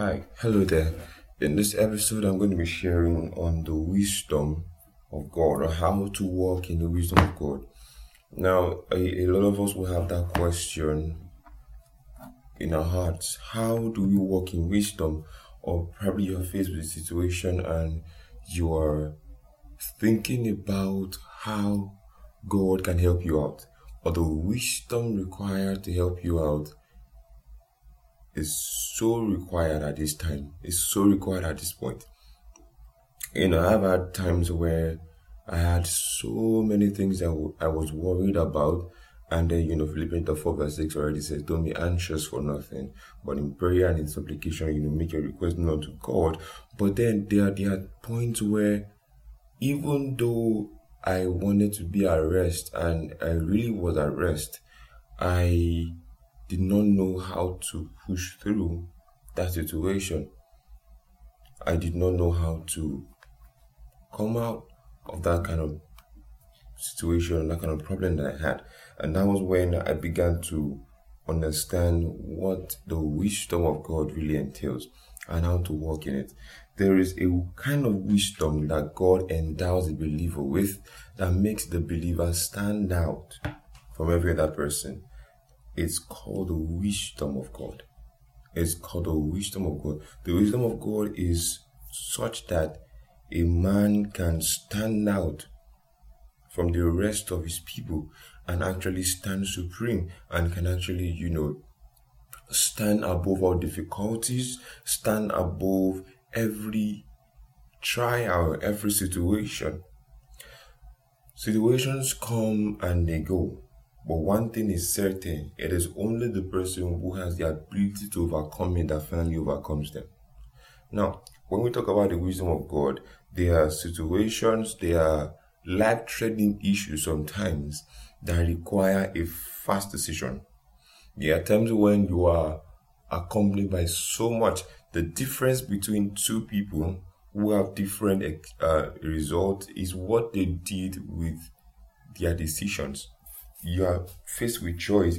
Hi, hello there. In this episode, I'm going to be sharing on the wisdom of God, or how to walk in the wisdom of God. Now, a lot of us will have that question in our hearts. How do we walk in wisdom? Or probably you're faced with a situation and you are thinking about how God can help you out, or the wisdom required to help you out is so required at this time. It's so required at this point. I've had times where I had so many things that I was worried about. And then, Philippians 4 verse 6 already says, don't be anxious for nothing, but in prayer and in supplication, make your request known to God. But then there are points where, even though I wanted to be at rest and I really was at rest, I did not know how to push through that situation. I did not know how to come out of that kind of situation, that kind of problem that I had. And that was when I began to understand what the wisdom of God really entails and how to walk in it. There is a kind of wisdom that God endows the believer with that makes the believer stand out from every other person. It's called the wisdom of God. It's called the wisdom of God. The wisdom of God is such that a man can stand out from the rest of his people and actually stand supreme and can actually, stand above all difficulties, stand above every trial, every situation. Situations come and they go. But one thing is certain, it is only the person who has the ability to overcome it that finally overcomes them. Now, when we talk about the wisdom of God, there are situations, there are life-threatening issues sometimes that require a fast decision. There are times when you are accompanied by so much. The difference between two people who have different results is what they did with their decisions. You are faced with choice.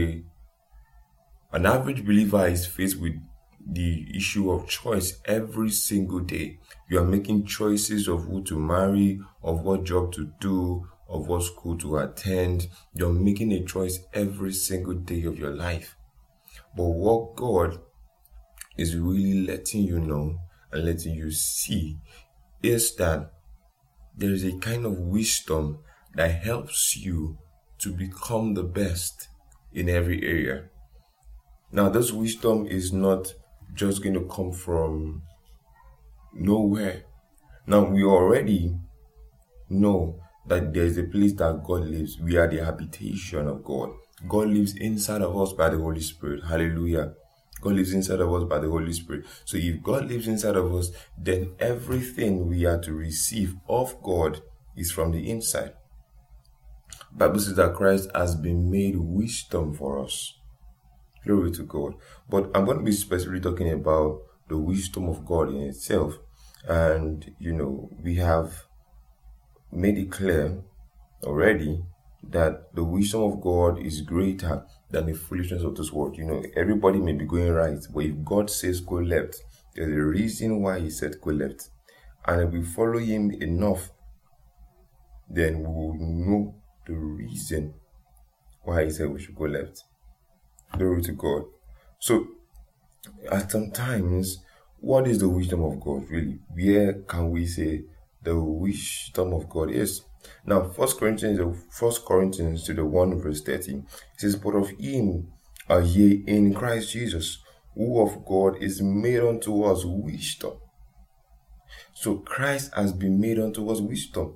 An average believer is faced with the issue of choice every single day. You are making choices of who to marry, of what job to do, of what school to attend. You're making a choice every single day of your life. But what God is really letting you know and letting you see is that there is a kind of wisdom that helps you to become the best in every area. Now, this wisdom is not just going to come from nowhere. Now, we already know that there is a place that God lives. We are the habitation of God. God lives inside of us by the Holy Spirit. Hallelujah. God lives inside of us by the Holy Spirit. So if God lives inside of us, then everything we are to receive of God is from the inside. The Bible says that Christ has been made wisdom for us. Glory to God. But I'm going to be specifically talking about the wisdom of God in itself. And, we have made it clear already that the wisdom of God is greater than the foolishness of this world. Everybody may be going right, but if God says go left, there's a reason why he said go left. And if we follow him enough, then we will know the reason why he said we should go left. Glory to God. So, at some times, what is the wisdom of God really? Where can we say the wisdom of God is? Now, 1 Corinthians to the 1 verse 30, it says, but of him are ye in Christ Jesus, who of God is made unto us wisdom. So Christ has been made unto us wisdom.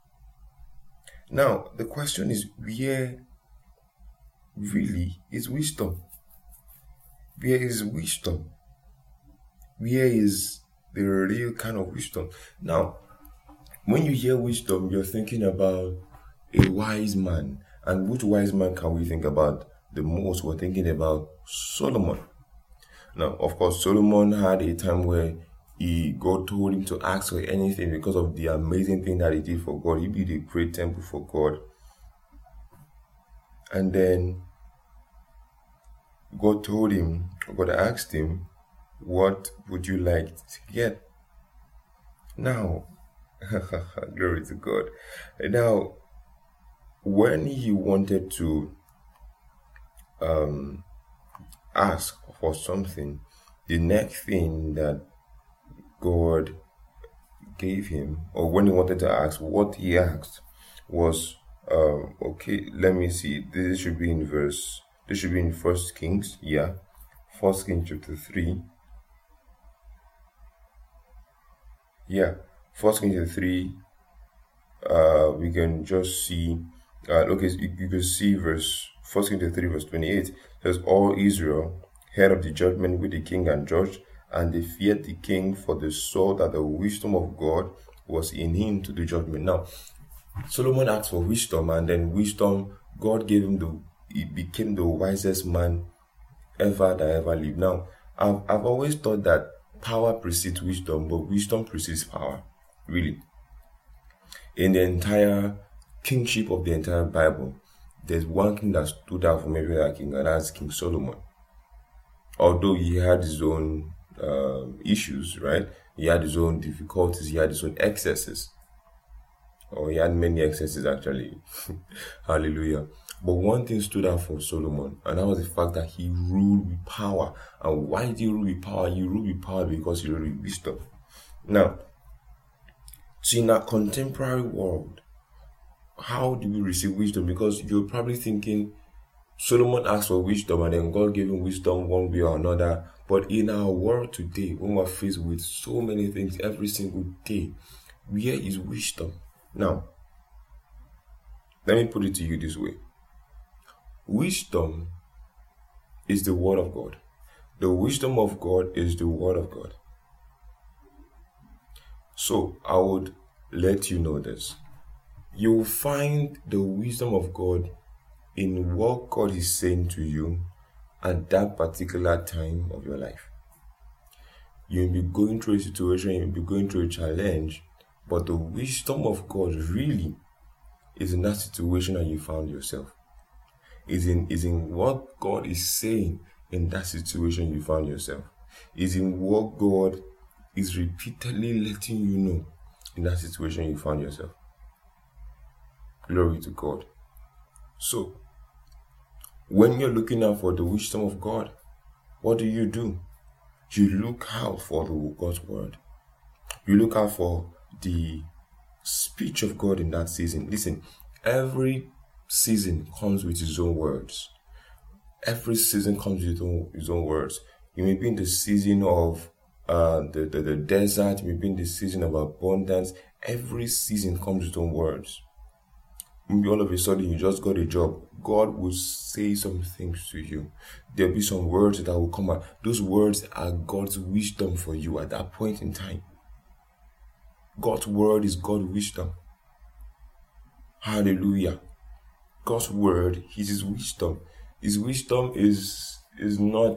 Now, the question is, where really is wisdom? Where is wisdom? Where is the real kind of wisdom? Now, when you hear wisdom, you're thinking about a wise man. And which wise man can we think about the most? We're thinking about Solomon. Now, of course, Solomon had a time where God told him to ask for anything because of the amazing thing that he did for God. He built a great temple for God. And then God asked him, What would you like to get? Now, glory to God. Now, when he wanted to ask for something, the next thing that God gave him, or when he wanted to ask, what he asked was, okay, let me see. This should be in First Kings, yeah, First Kings chapter 3. Yeah, First Kings chapter 3. We can just see, okay, you can see First Kings chapter 3 verse 28. It says, all Israel heard of the judgment with the king and judge, and they feared the king, for they saw that the wisdom of God was in him to do judgment. Now, Solomon asked for wisdom, and then wisdom, God gave him he became the wisest man ever that ever lived. Now, I've always thought that power precedes wisdom, but wisdom precedes power, really. In the entire kingship of the entire Bible, there's one king that stood out from every other king, and that's King Solomon. Although he had his own issues, right? He had his own difficulties, he had his own excesses. Or he had many excesses, actually. Hallelujah. But one thing stood out for Solomon, and that was the fact that he ruled with power. And why did he rule with power? He ruled with power because he ruled with wisdom. Now, so in our contemporary world, how do we receive wisdom? Because you're probably thinking, Solomon asked for wisdom and then God gave him wisdom one way or another. But in our world today, when we're faced with so many things every single day, where is wisdom? Now, let me put it to you this way. Wisdom is the word of God. The wisdom of God is the word of God. So I would let you know this. You will find the wisdom of God in what God is saying to you at that particular time of your life. You'll be going through a situation, you'll be going through a challenge, but the wisdom of God really is in that situation that you found yourself. Is in what God is saying in that situation you found yourself. Is in what God is repeatedly letting you know in that situation you found yourself. Glory to God. So, when you're looking out for the wisdom of God, what do? You look out for God's word. You look out for the speech of God in that season. Listen, every season comes with his own words. Every season comes with his own words. You may be in the season of the desert, you may be in the season of abundance. Every season comes with its own words. Maybe all of a sudden you just got a job. God will say some things to you. There'll be some words that will come out. Those words are God's wisdom for you at that point in time. God's word is God's wisdom. Hallelujah. God's word is his wisdom. His wisdom is not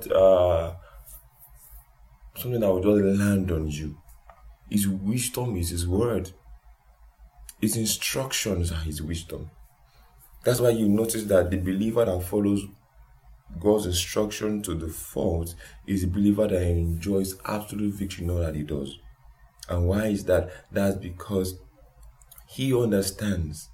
something that will just land on you. His wisdom is his word. His instructions are his wisdom. That's why you notice that the believer that follows God's instruction to the fault is a believer that enjoys absolute victory in all that he does. And why is that? That's because he understands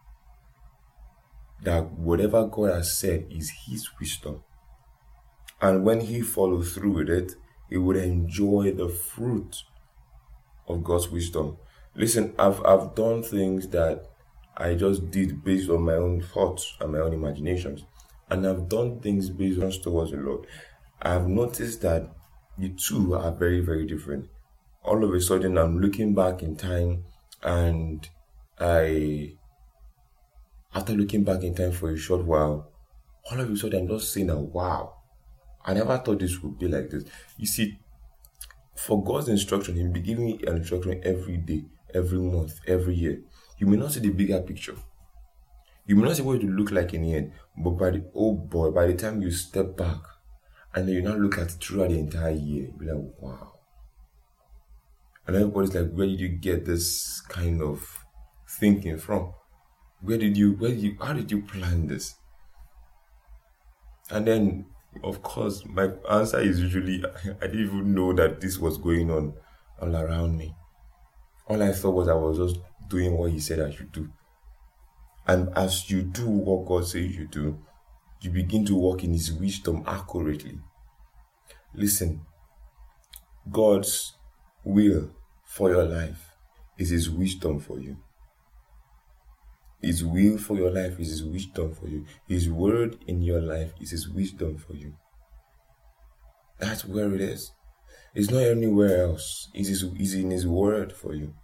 that whatever God has said is his wisdom. And when he follows through with it, he would enjoy the fruit of God's wisdom. Listen, I've done things that I just did based on my own thoughts and my own imaginations. And I've done things based on towards the Lord. I've noticed that the two are very, very different. All of a sudden, I'm looking back in time, and after looking back in time for a short while, all of a sudden I'm just saying, wow, I never thought this would be like this. You see, for God's instruction, he'll be giving me an instruction every day, every month, every year. You may not see the bigger picture. You may not see what it will look like in the end, but by the time you step back and then you now look at it throughout the entire year, you'll be like, wow. And everybody's like, where did you get this kind of thinking from? How did you plan this? And then Of course, my answer is usually I didn't even know that this was going on all around me. All I thought was I was just doing what he said I should do. And as you do what God says you do, you begin to walk in his wisdom accurately. Listen, God's will for your life is his wisdom for you. His will for your life is his wisdom for you. His word in your life is his wisdom for you. That's where it is. It's not anywhere else. It's in his word for you.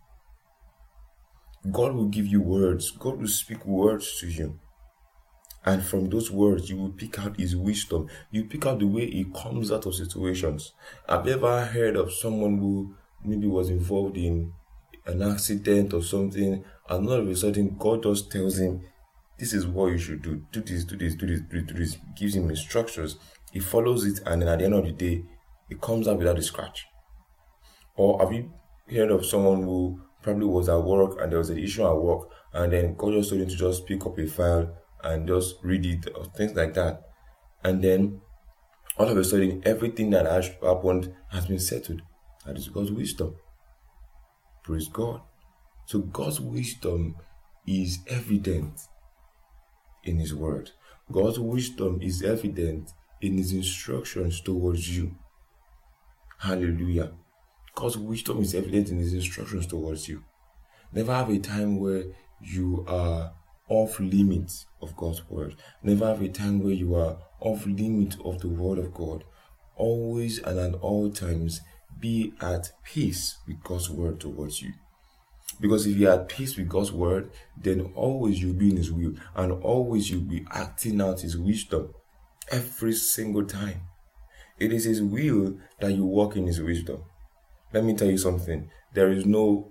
God will give you words. God will speak words to you. And from those words, you will pick out his wisdom. You pick out the way he comes out of situations. Have you ever heard of someone who maybe was involved in an accident or something, and all of a sudden God just tells him, this is what you should do. Do this, do this, do this, do this. Gives him instructions. He follows it, and then at the end of the day, it comes out without a scratch. Or have you heard of someone who probably was at work and there was an issue at work, and then God just told him to just pick up a file and just read it, or things like that. And then all of a sudden, everything that has happened has been settled. That is God's wisdom. Praise God. So God's wisdom is evident in his word. God's wisdom is evident in his instructions towards you. Hallelujah. God's wisdom is evident in his instructions towards you. Never have a time where you are off limits of God's word. Never have a time where you are off limits of the word of God. Always and at all times be at peace with God's word towards you. Because if you're at peace with God's word, then always you'll be in his will, and always you'll be acting out his wisdom every single time. It is his will that you walk in his wisdom. Let me tell you something. There is no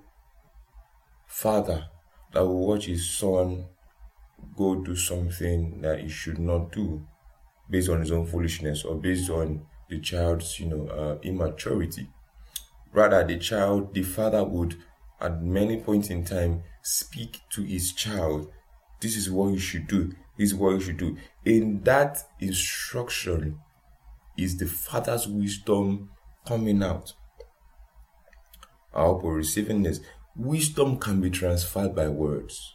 father that will watch his son go do something that he should not do based on his own foolishness or based on the child's immaturity. Rather, the father would at many points in time speak to his child, this is what you should do, this is what you should do. In that instruction is the father's wisdom coming out. I hope we're receiving this. Wisdom can be transferred by words.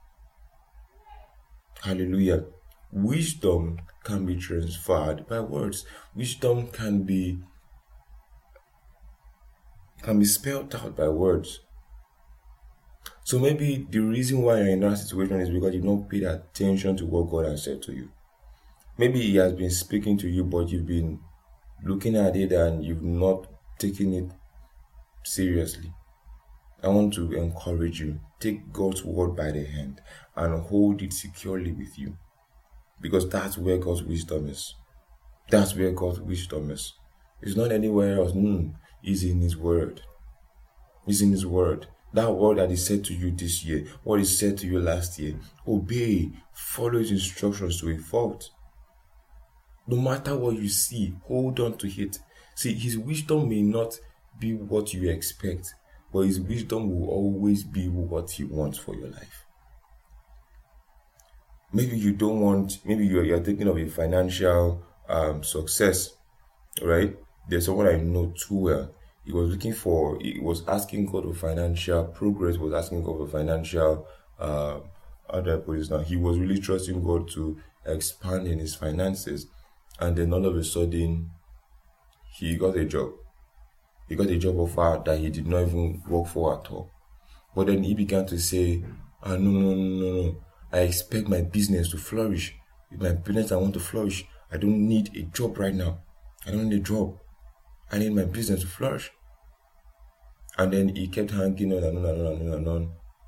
Hallelujah. Wisdom can be transferred by words. Wisdom can be spelled out by words. So maybe the reason why you're in that situation is because you've not paid attention to what God has said to you. Maybe he has been speaking to you, but you've been looking at it and you've not taken it seriously. I want to encourage you. Take God's word by the hand and hold it securely with you. Because that's where God's wisdom is. That's where God's wisdom is. It's not anywhere else. It's in his word. It's in his word. That word that he said to you this year, what he said to you last year, obey, follow his instructions to a fault. No matter what you see, hold on to it. See, his wisdom may not be what you expect, but his wisdom will always be what he wants for your life. Maybe you don't want, maybe you're thinking of a financial success, right? There's someone I know too well. He was asking God for financial progress, was asking God for financial, how do I put this now? He was really trusting God to expand in his finances. And then all of a sudden, he got a job. He got a job offer that he did not even work for at all. But then he began to say, no. I expect my business to flourish. With my business, I want to flourish. I don't need a job right now. I don't need a job. I need my business to flourish. And then he kept hanging on.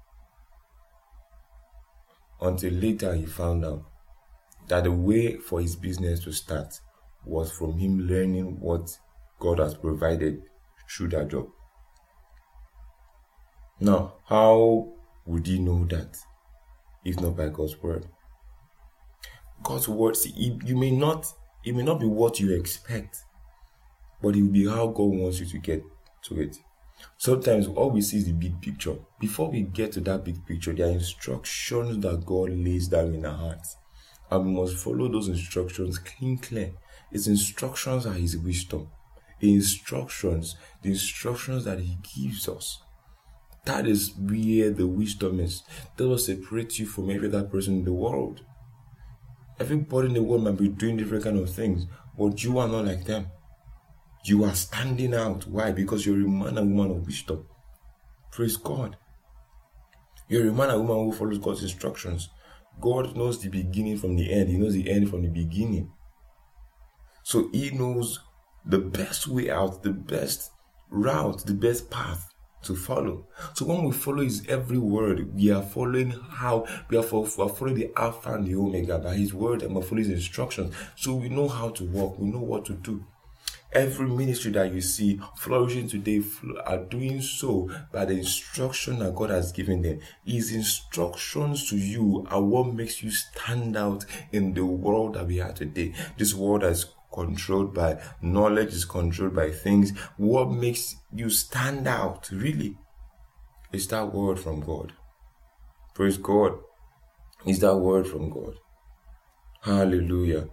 Until later he found out that the way for his business to start was from him learning what God has provided through that job. Now, how would he know that if not by God's word? God's word, see, it may not be what you expect, but it will be how God wants you to get to it. Sometimes all we see is the big picture. Before we get to that big picture, there are instructions that God lays down in our hearts. And we must follow those instructions clear. His instructions are his wisdom. The instructions that he gives us. That is where the wisdom is. That will separate you from every other person in the world. Everybody in the world might be doing different kind of things, but you are not like them. You are standing out. Why? Because you're a man and woman of wisdom. Praise God. You're a man and woman who follows God's instructions. God knows the beginning from the end. He knows the end from the beginning. So he knows the best way out, the best route, the best path to follow. So when we follow his every word, we are following we are following the Alpha and the Omega by his word, and we follow his instructions. So we know how to walk, we know what to do. Every ministry that you see flourishing today are doing so by the instruction that God has given them. His instructions to you are what makes you stand out in the world that we are today. This world is controlled by knowledge, is controlled by things. What makes you stand out, really, is that word from God. Praise God. Is that word from God. Hallelujah.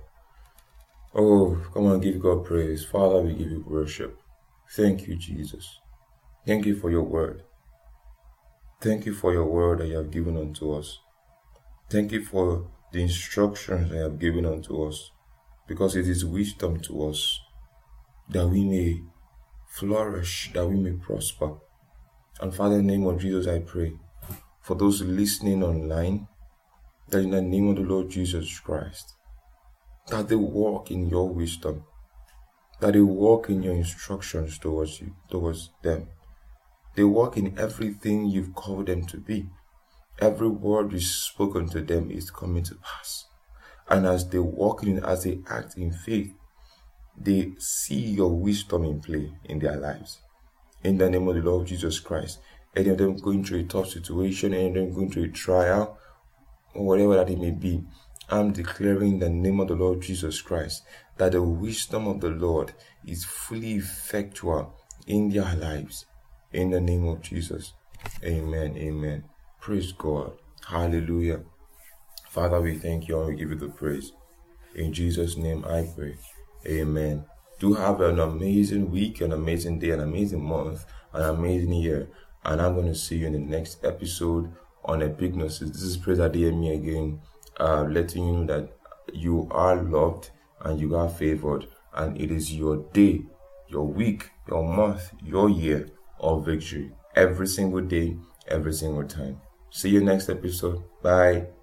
Oh, come on, give God praise. Father, we give you worship. Thank you, Jesus. Thank you for your word. Thank you for your word that you have given unto us. Thank you for the instructions that you have given unto us, because it is wisdom to us that we may flourish, that we may prosper. And Father, in the name of Jesus, I pray for those listening online, that in the name of the Lord Jesus Christ, that they walk in your wisdom, that they walk in your instructions towards them. They walk in everything you've called them to be. Every word you've spoken to them is coming to pass. And as they walk in, as they act in faith, they see your wisdom in play in their lives. In the name of the Lord Jesus Christ, any of them going through a tough situation, any of them going through a trial, or whatever that it may be, I'm declaring in the name of the Lord Jesus Christ that the wisdom of the Lord is fully effectual in their lives. In the name of Jesus. Amen. Amen. Praise God. Hallelujah. Father, we thank you and we give you the praise. In Jesus' name I pray. Amen. Do have an amazing week, an amazing day, an amazing month, an amazing year. And I'm going to see you in the next episode on Epignosis. This is Praise Adeyemi again, letting you know that you are loved and you are favored. And it is your day, your week, your month, your year of victory. Every single day, every single time. See you next episode. Bye.